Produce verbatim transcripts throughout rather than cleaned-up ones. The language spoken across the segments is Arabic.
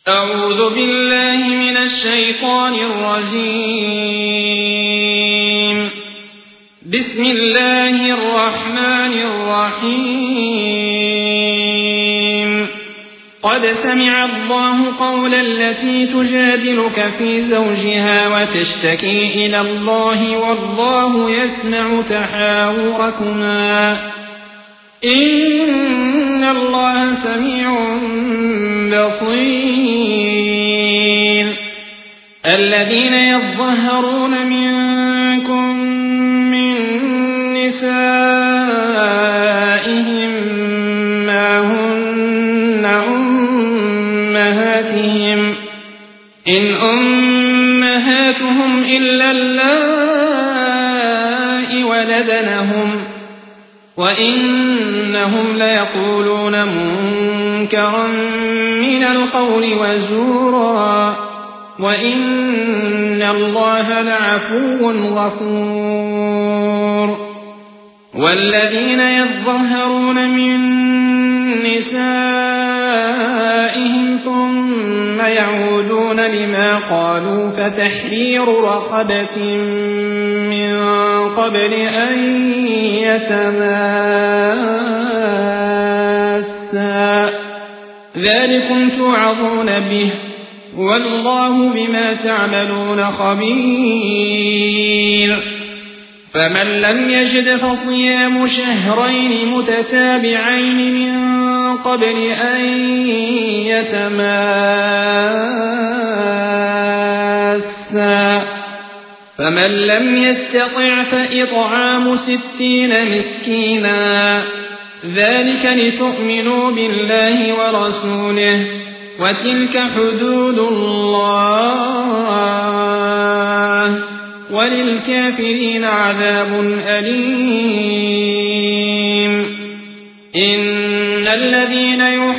أعوذ بالله من الشيطان الرجيم. بسم الله الرحمن الرحيم. قد سمع الله قول التي تجادلك في زوجها وتشتكي إلى الله والله يسمع تحاوركما إن الله سميع بصير. الذين يظهرون منكم من نسائهم ما هن أمهاتهم إن أمهاتهم إلا اللائي ولدنهم وإنهم ليقولون منكرا من القول وزورا وإن الله لعفو غفور. والذين يظهرون من نسائهم ثم يعودون لما قالوا فتحرير رقبة من قبل أن يتماسا ذلكم توعظون به والله بما تعملون خبير. فمن لم يجد فصيام شهرين متتابعين من قبل أن يتماسا فمن لم يستطع فإطعام ستين مسكينا ذلك لتؤمنوا بالله ورسوله وتلك حدود الله وللكافرين عذاب أليم. إن الذين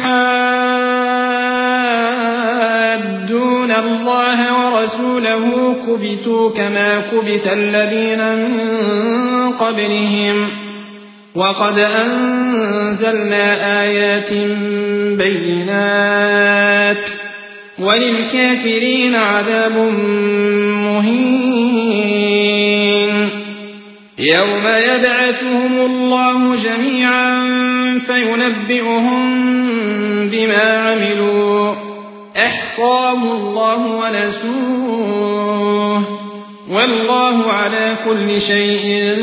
يحادون الله ورسوله كبتوا كما كبت الذين من قبلهم وقد أنزلنا آيات بينات وللكافرين عذاب مهين. يوم يبعثهم الله جميعا فينبئهم بما عملوا أحصاه الله ونسوه والله على كل شيء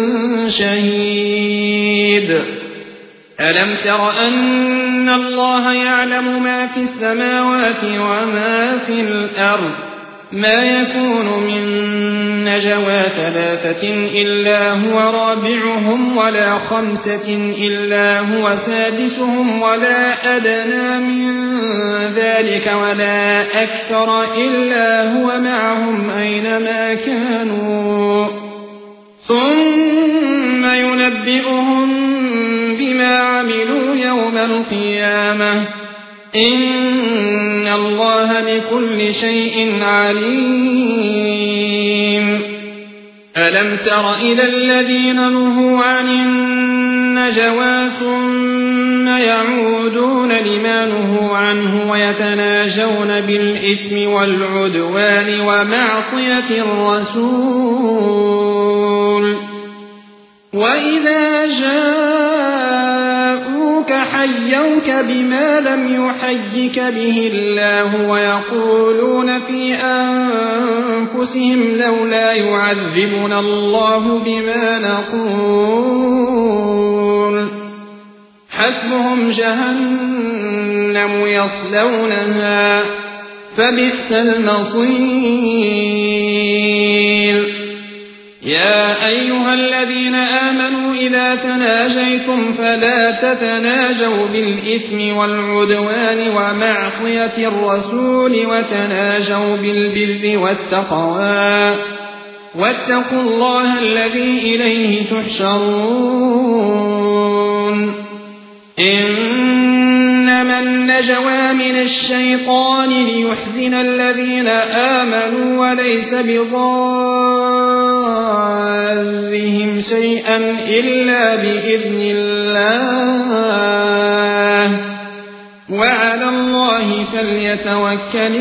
شهيد. ألم تر أن الله يعلم ما في السماوات وما في الأرض ما يكون من نجوى ثلاثة إلا هو رابعهم ولا خمسة إلا هو سادسهم ولا أدنى من ذلك ولا أكثر إلا هو معهم أينما كانوا ثم ينبئهم بما عملوا يوم القيامة إن الله بكل شيء عليم. ألم تر إلى الذين نهوا عن النجوى ثم يعودون لما نهوا عنه ويتناجون بالإثم والعدوان ومعصية الرسول وإذا جاءوك حيوك بما لم يحيك به الله ويقولون في أنفسهم لولا يعذبنا الله بما نقول حسبهم جهنم يصلونها فبئس المصير. يا أيها الذين آمنوا إذا تناجيتم فلا تتناجوا بالإثم والعدوان ومعصية الرسول وتناجوا بالبر والتقوى واتقوا الله الذي إليه تحشرون. إنما النجوى من الشيطان ليحزن الذين آمنوا وليس بضارهم شيئا إلا بإذن الله وعلى الله فليتوكل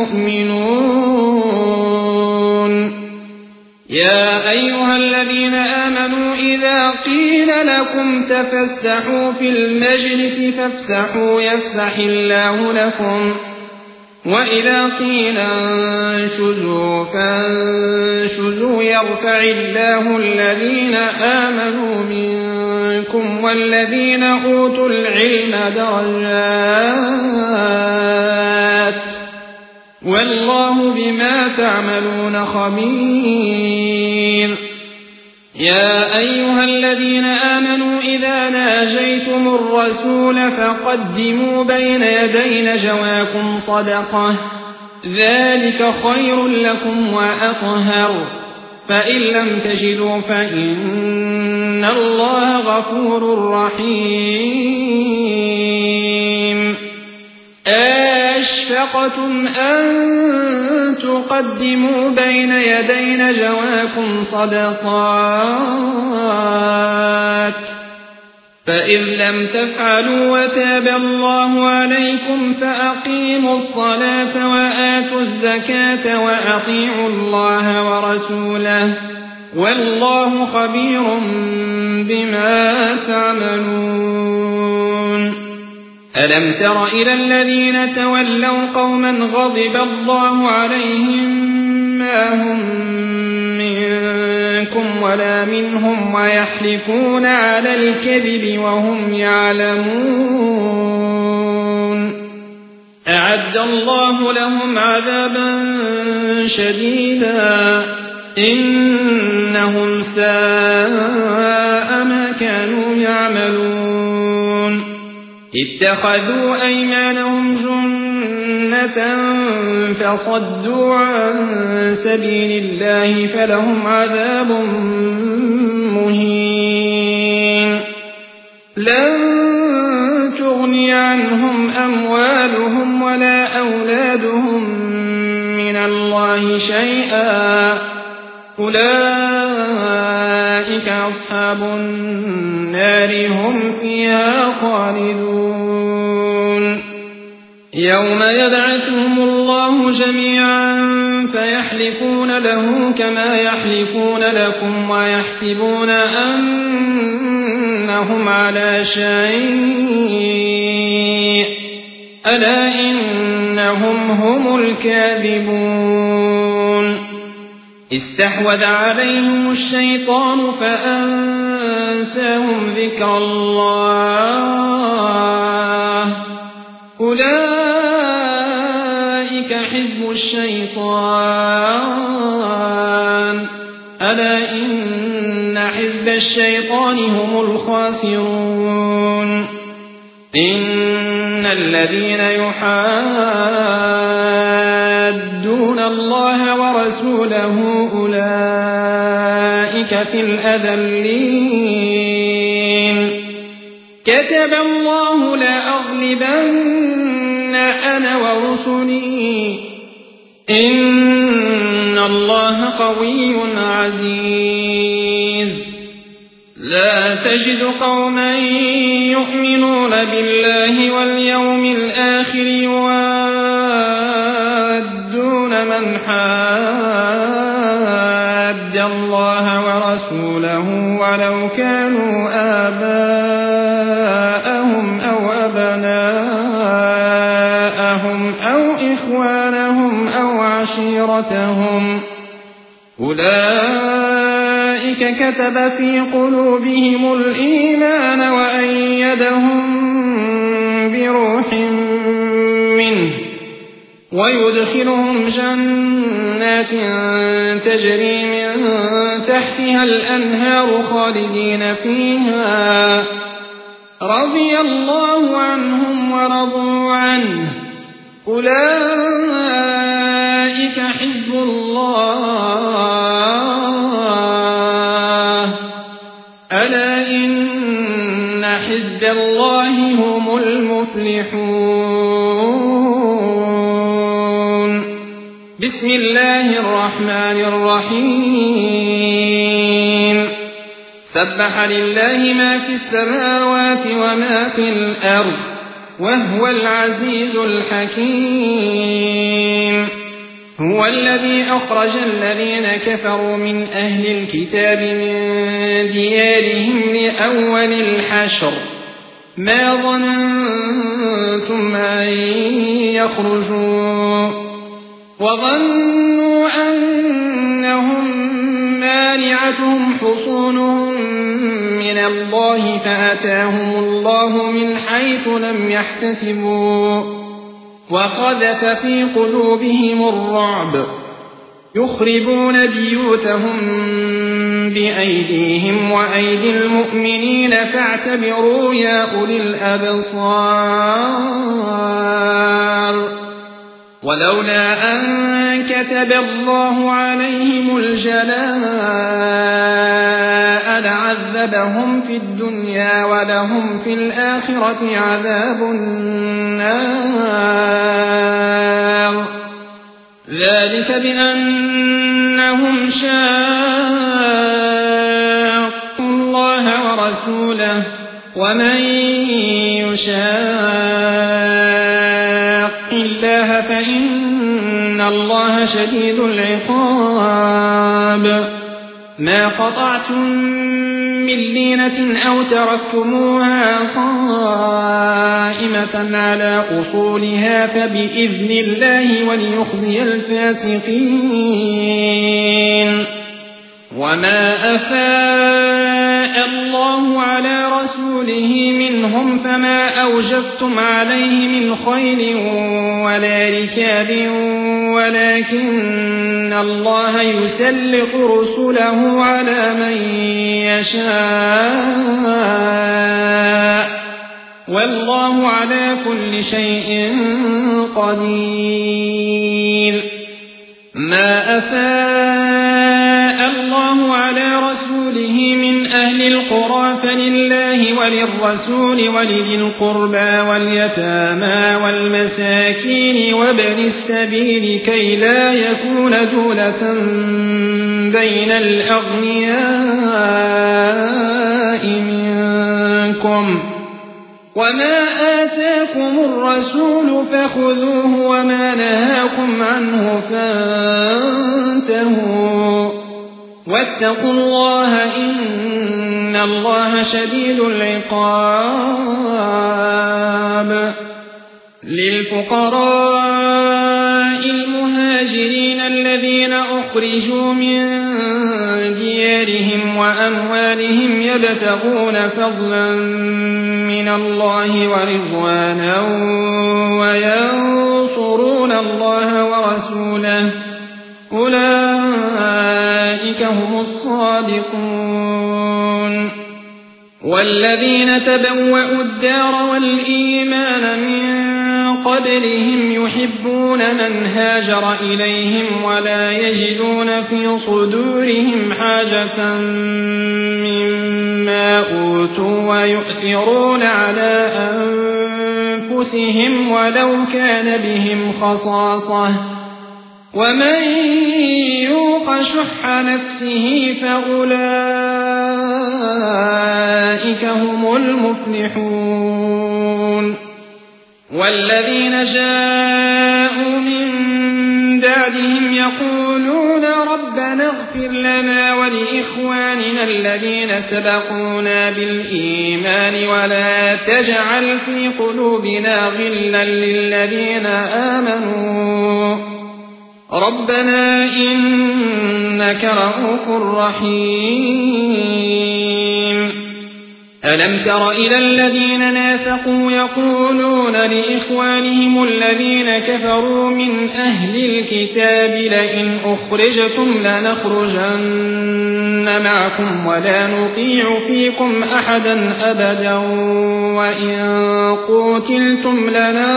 المؤمنون. يا أيها الذين آمنوا إذا قيل لكم تفسحوا في المجلس فافسحوا يفسح الله لكم، وإذا قيل انشزوا فانشزوا يرفع الله الذين آمنوا منكم والذين أوتوا العلم درجات، والله بما تعملون خبير. يا أيها الذين آمنوا إذا ناجيتم الرسول فقدموا بين يدي نجواكم صدقة، ذلك خير لكم وأطهر، فإن لم تجدوا فإن الله غفور رحيم. أشفقتم أن تقدموا بين يدي نجواكم صدقات، فإذ لم تفعلوا وتاب الله عليكم فأقيموا الصلاة وآتوا الزكاة وأطيعوا الله ورسوله، والله خبير بما تعملون. ألم تر إلى الذين تولوا قوما غضب الله عليهم ما هم منكم ولا منهم ويحلفون على الكذب وهم يعلمون، أعد الله لهم عذابا شديدا إنهم ساء ما كانوا يعملون. اتخذوا أيمانهم جنة فصدوا عن سبيل الله فلهم عذاب مهين. لن تغني عنهم أموالهم ولا أولادهم من الله شيئا، أولئك أصحاب النار هم فيها خالدون. يوم يبعثهم الله جميعا فيحلفون له كما يحلفون لكم ويحسبون أنهم على شيء، ألا إنهم هم الكاذبون. استحوذ عليهم الشيطان فأنساهم ذكر الله، أولئك حزب الشيطان، ألا إن حزب الشيطان هم الخاسرون. إن الذين يحادون الله ورسوله أولئك في الأذلين. كتب الله لأغلبن أنا ورسلي إن الله قوي عزيز. لا تجد قوما يؤمنون بالله واليوم الآخر يوادون من حاد الله ورسوله ولو كانوا آباءهم أو أبناءهم أو إخوانهم أو عشيرتهم، أولئك كتب في قلوبهم الإيمان وأيدهم بروح منه، ويدخلهم جنات تجري من تحتها الأنهار خالدين فيها، رضي الله عنهم ورضوا عنه، أولئك حزب الله، ألا إن حزب الله هم المفلحون. بسم الله الرحمن الرحيم. سبح لله ما في السماوات وما في الأرض، وهو العزيز الحكيم. هو الذي أخرج الذين كفروا من أهل الكتاب من ديارهم لأول الحشر ما ظننتم أن يخرجوا وظنوا أنهم مانعتهم حصونهم من الله فأتاهم الله من حيث لم يحتسبوا وقذف في قلوبهم الرعب يخربون بيوتهم بأيديهم وأيدي المؤمنين فاعتبروا يا أولي الأبصار. ولولا أن كتب الله عليهم الجلاء لعذبهم في الدنيا ولهم في الآخرة عذاب النار ذلك بأنهم شاقوا الله ورسوله ومن يشاق الله فإن الله شديد العقاب. ما قطعتم من لينة أو تركتموها قائمة على أصولها فبإذن الله وليخزي الفاسقين. وما أفاء الله على رسوله منهم فما أوجفتم عليه من خيل ولا ركاب ولكن الله يسلط رسله على من يشاء والله على كل شيء قدير. ما أفاء الله على رسوله من أهل القرى فلله وللرسول ولذي القربى واليتامى والمساكين وابن السبيل كي لا يكون دولة بين الأغنياء منكم. وما آتاكم الرسول فخذوه وما نهاكم عنه فانتهوا واتقوا الله إن الله شديد العقاب. للفقراء المهاجرين الذين أخرجوا من ديارهم وأموالهم يبتغون فضلا من الله ورضوانا وينصرون الله ورسوله أولئك هم الصادقون. والذين تبوأوا الدار والإيمان من قبلهم يحبون من هاجر إليهم ولا يجدون في صدورهم حاجة مما أوتوا ويؤثرون على أنفسهم ولو كان بهم خصاصة ومن يوق شح نفسه فأولئك هم المفلحون. والذين جاءوا من بعدهم يقولون ربنا اغفر لنا ولإخواننا الذين سبقونا بالإيمان ولا تجعل في قلوبنا غلا للذين آمنوا ربنا إنك رؤوف رحيم. ألم تر إلى الذين نافقوا يقولون لإخوانهم الذين كفروا من أهل الكتاب لئن أخرجتم لنخرجن معكم ولا نطيع فيكم أحدا أبدا وإن قتلتم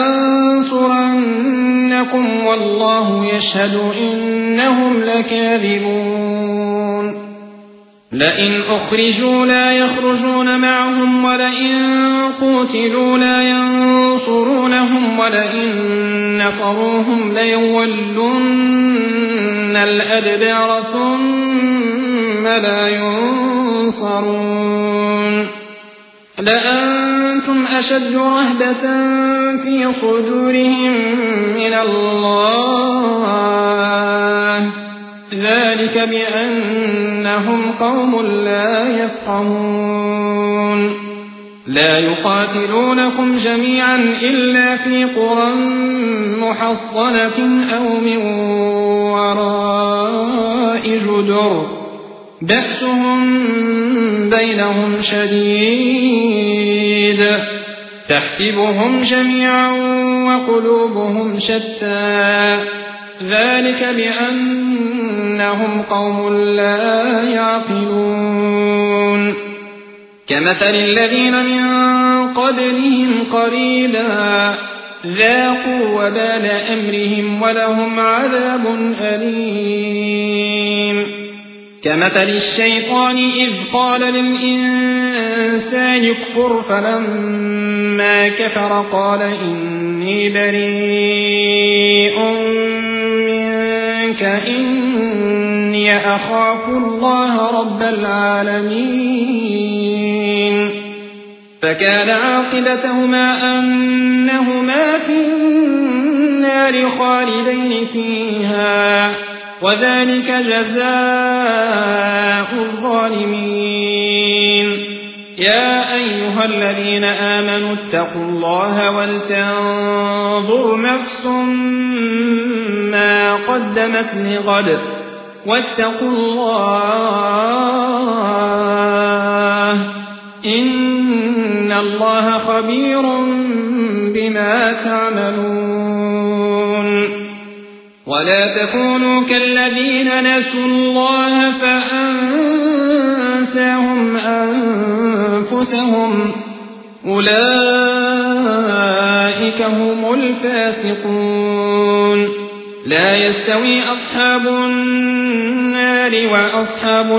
لننصرنكم والله يشهد إنهم لكاذبون. لئن أخرجوا لا يخرجون معهم ولئن قتلوا لا ينصرونهم ولئن نصروهم ليولن الأدبار ثم لا ينصرون. لأنتم أنتم أشد رهبة في صدورهم من الله ذلك بأنهم قوم لا يفقهون لا يقاتلونكم جميعا إلا في قرى محصنة أو من وراء جدر بأسهم بينهم شديد تحسبهم جميعا وقلوبهم شتى ذلك بأنهم قوم لا يعقلون كمثل الذين من قبلهم قريبا ذاقوا وبال أمرهم ولهم عذاب أليم كمثل الشيطان إذ قال للإنسان اكفر فلما كفر قال إني بريء منك إني أخاف الله رب العالمين فكان عاقبتهما أنهما في النار خالدين فيها وذلك جزاء الظالمين يا أيها الذين آمنوا اتقوا الله ولتنظر نفس ما قدمت لغد واتقوا الله إن الله خبير بما تعملون ولا تكونوا كالذين نسوا الله فأنساهم أنفسهم أولئك هم الفاسقون لا يستوي أصحاب النار وأصحاب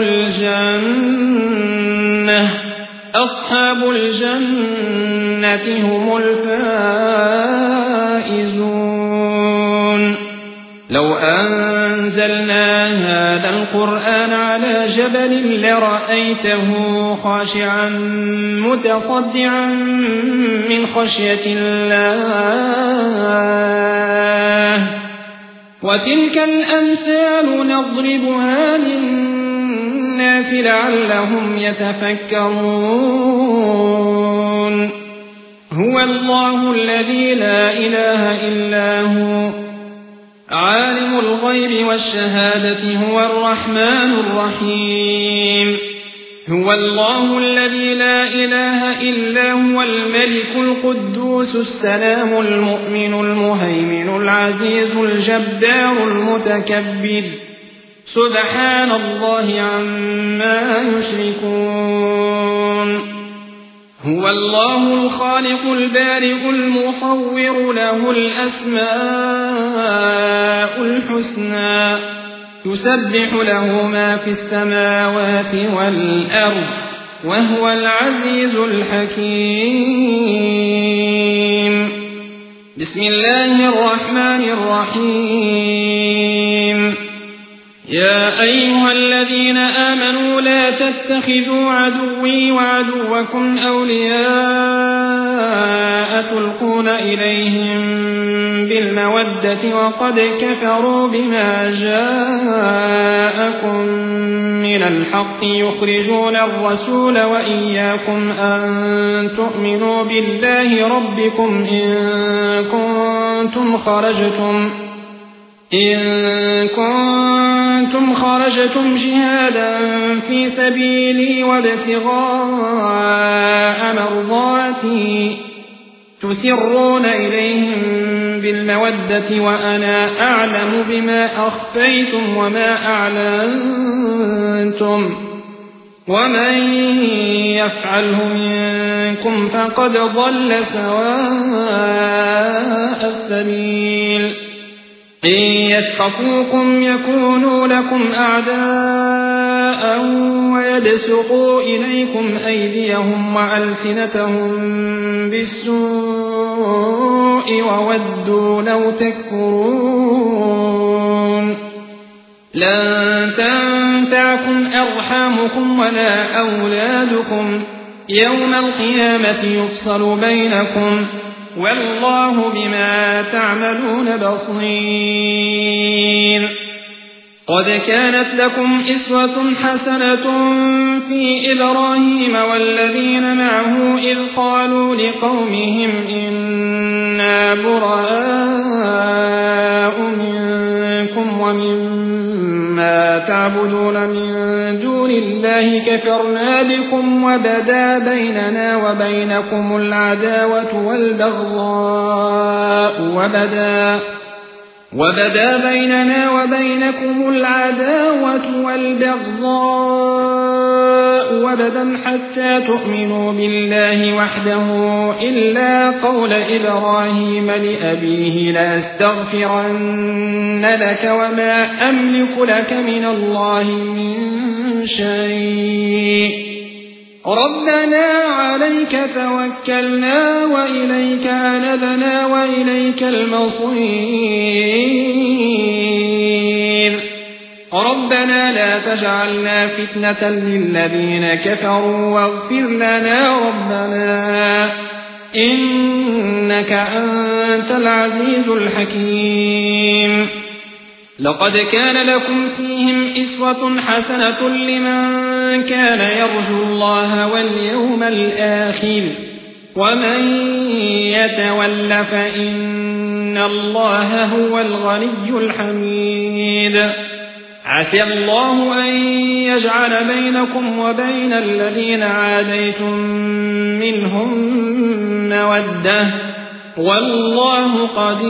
الجنة أصحاب الجنة هم الفائزون لو أنزلنا هذا القرآن على جبل لرأيته خاشعا متصدعا من خشية الله وتلك الأمثال نضربها للناس لعلهم يتفكرون هو الله الذي لا إله إلا هو عالم الغيب والشهادة هو الرحمن الرحيم هو الله الذي لا إله إلا هو الملك القدوس السلام المؤمن المهيمن العزيز الجبار المتكبر سبحان الله عما يشركون هو الله الخالق البارئ المصور له الأسماء الحسنى يسبح له ما في السماوات والأرض وهو العزيز الحكيم بسم الله الرحمن الرحيم يا أيها الذين آمنوا لا تتخذوا عدوي وعدوكم أولياء تلقون إليهم بالمودة وقد كفروا بما جاءكم من الحق يخرجون الرسول وإياكم أن تؤمنوا بالله ربكم إن كنتم خرجتم إن كنتم خرجتم جهادا في سبيلي وابتغاء مرضاتي تسرون إليهم بالمودة وأنا أعلم بما أخفيتم وما أعلنتم ومن يفعله منكم فقد ضل سواء السبيل إن يثقفوكم يكونوا لكم أعداء ويبسطوا إليكم أيديهم وألسنتهم بالسوء وودوا لو تكفرون لن تنفعكم أرحامكم ولا أولادكم يوم القيامة يفصل بينكم والله بما تعملون بصير. قد كانت لكم إسوة حسنة في إبراهيم والذين معه إذ قالوا لقومهم إنا براء منكم ومما تعبدون من دون الله كفرنا بكم وبدا بيننا وبينكم العداوة والبغضاء وبدا وبدا بيننا وبينكم العداوة والبغضاء وبدا حتى تؤمنوا بالله وحده إلا قول إبراهيم لأبيه لأستغفرن لك وما أملك لك من الله من شيء ربنا عليك توكلنا وإليك أنبنا وإليك المصير ربنا لا تجعلنا فتنة للذين كفروا واغفر لنا ربنا إنك أنت العزيز الحكيم. لقد كان لكم فيهم إسوة حسنة لمن كان يرجو الله واليوم الآخر ومن يتول فإن الله هو الغني الحميد. عسى الله أن يجعل بينكم وبين الذين عاديتم منهم مودة والله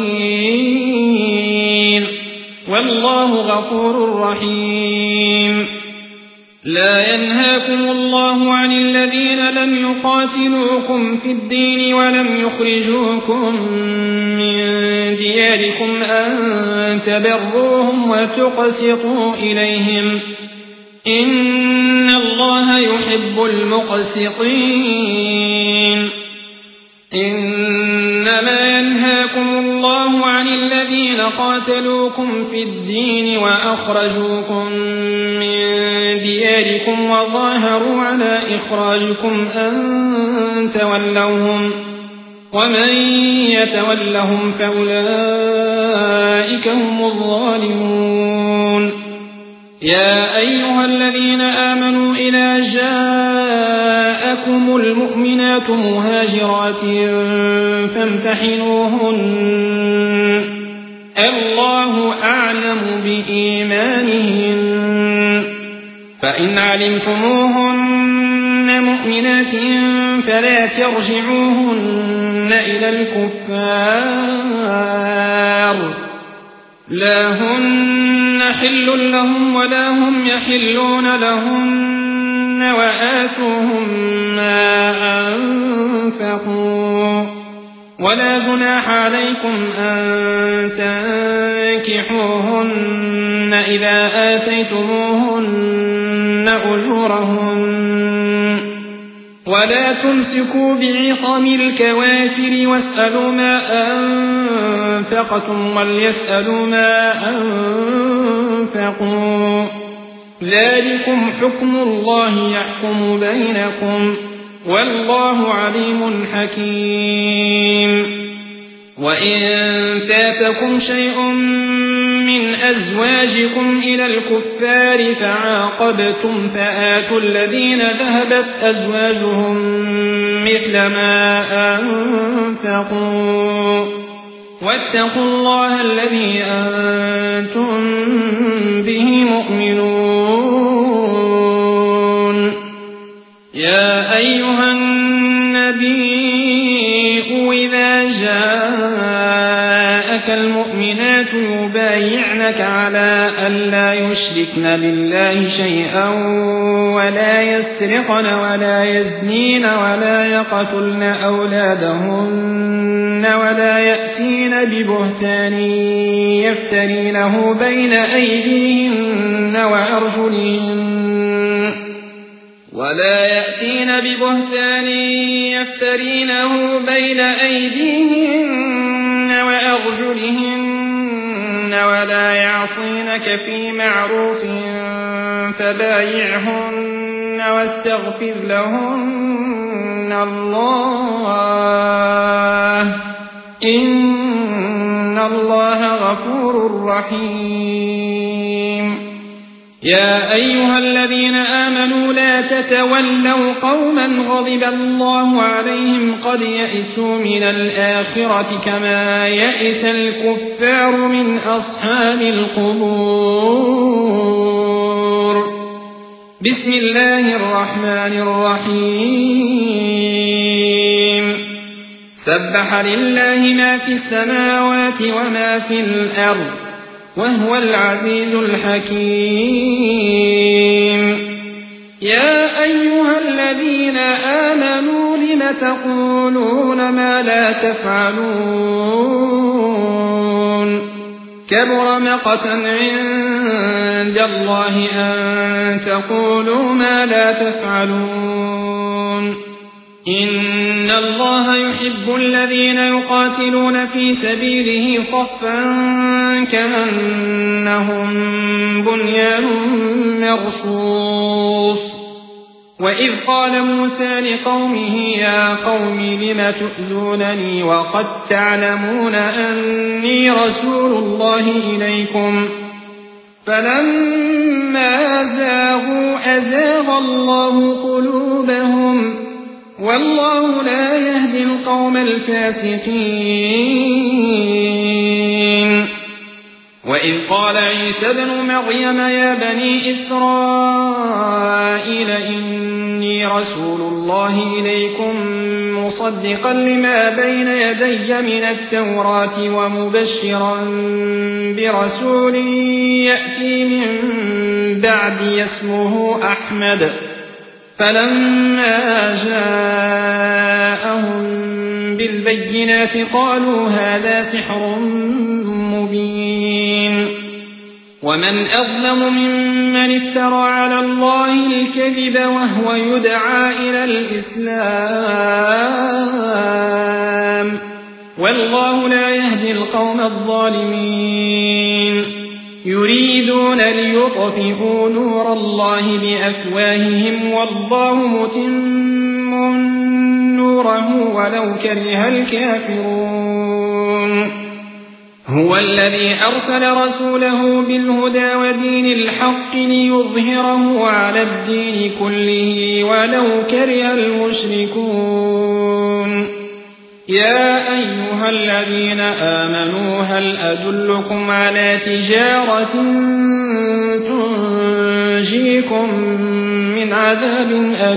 قدير والله غفور رحيم. لا ينهاكم الله عن الذين لم يقاتلوكم في الدين ولم يخرجوكم من دياركم أن تبروهم وتقسطوا إليهم إن الله يحب المقسطين. إنما ينهاكم الله عن الذين قاتلوكم في الدين وأخرجوكم من دياركم وظاهروا على إخراجكم أن تولوهم ومن يتولهم فأولئك هم الظالمون. يا أيها الذين آمنوا إذا جاءكم المؤمنات مهاجرات فامتحنوهن الله أعلم بإيمانهن فإن علمتموهن مؤمنات فلا ترجعوهن إلى الكفار لا هن حل لهم ولا هم يحلون لهن وآتوهم ما أنفقوا ولا جناح عليكم أن تنكحوهن إذا آتيتموهن أجورهن ولا تمسكوا بعصم الكوافر واسألوا ما أنفقتم وليسألوا ما أنفقوا ذلكم حكم الله يحكم بينكم والله عليم حكيم. وإن فاتكم شيء من أزواجكم إلى الكفار فعاقبتم فآتوا الذين ذهبت أزواجهم مثل ما أنفقوا واتقوا الله الذي أنتم به مؤمنون. يا أيها النبي إذا جاءك المؤمنات يبايعنك على أن لا يشركن بالله شيئا ولا يسرقن ولا يزنين ولا يقتلن أولادهن ولا يأتين ببهتان يفترينه بين أيديهن وأرجلهن ولا يأتين ببهتان يفترينه بين أيديهن وأرجلهن ولا يعصينك في معروف فبايعهن واستغفر لهن إن الله إن الله غفور رحيم يا أيها الذين آمنوا لا تتولوا قوما غضب الله عليهم قد يئسوا من الآخرة كما يئس الكفار من أصحاب القبور بسم الله الرحمن الرحيم سبح لله ما في السماوات وما في الأرض وهو العزيز الحكيم يا أيها الذين آمنوا لم تقولون ما لا تفعلون كبر مقتا عند الله أن تقولوا ما لا تفعلون إن الله يحب الذين يقاتلون في سبيله صفا كأنهم بنيان مرصوص وإذ قال موسى لقومه يا قوم لم تؤذونني وقد تعلمون أني رسول الله إليكم فلما زاغوا أزاغ الله قلوبهم والله لا يهدي القوم الفاسقين وإذ قال عيسى ابن مريم يا بني إسرائيل إني رسول الله إليكم مصدقا لما بين يدي من التوراة ومبشرا برسول يأتي من بعدي اسمه أحمد فلما جاءهم بالبينات قالوا هذا سحر مبين ومن أظلم ممن افترى على الله الكذب وهو يدعى إلى الإسلام والله لا يهدي القوم الظالمين يريدون ليطفئوا نور الله بأفواههم والله متم نوره ولو كره الكافرون هو الذي أرسل رسوله بالهدى ودين الحق ليظهره على الدين كله ولو كره المشركون يا أيها الذين آمنوا هل أدلكم على تجارة تنجيكم من عذاب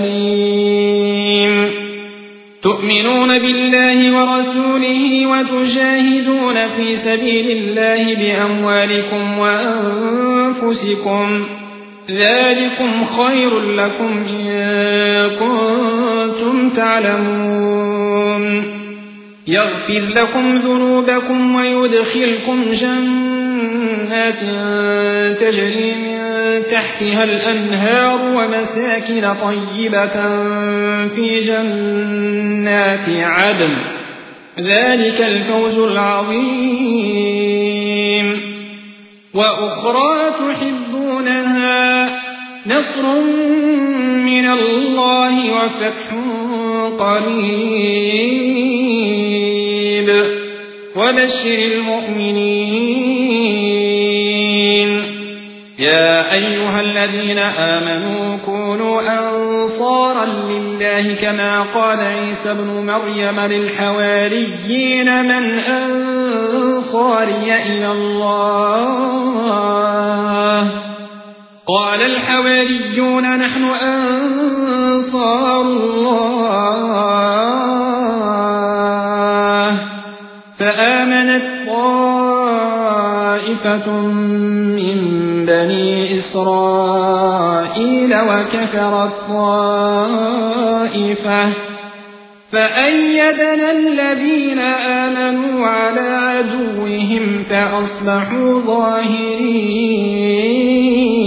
أليم تؤمنون بالله ورسوله وتجاهدون في سبيل الله بأموالكم وأنفسكم ذلكم خير لكم إن كنتم تعلمون يغفر لكم ذنوبكم ويدخلكم جنات تجري من تحتها الأنهار ومساكن طيبة في جنات عدن ذلك الفوز العظيم وأخرى تحبونها نصر من الله وفتح قريب وبشر المؤمنين يا أيها الذين آمنوا كونوا أنصارا لله كما قال عيسى ابن مريم للحواريين من أنصاري إلى الله قال الحواريون نحن أنصار الله فآمنت طائفة من بني إسرائيل وكفرت طائفة فأيدنا الذين آمنوا على عدوهم فأصبحوا ظاهرين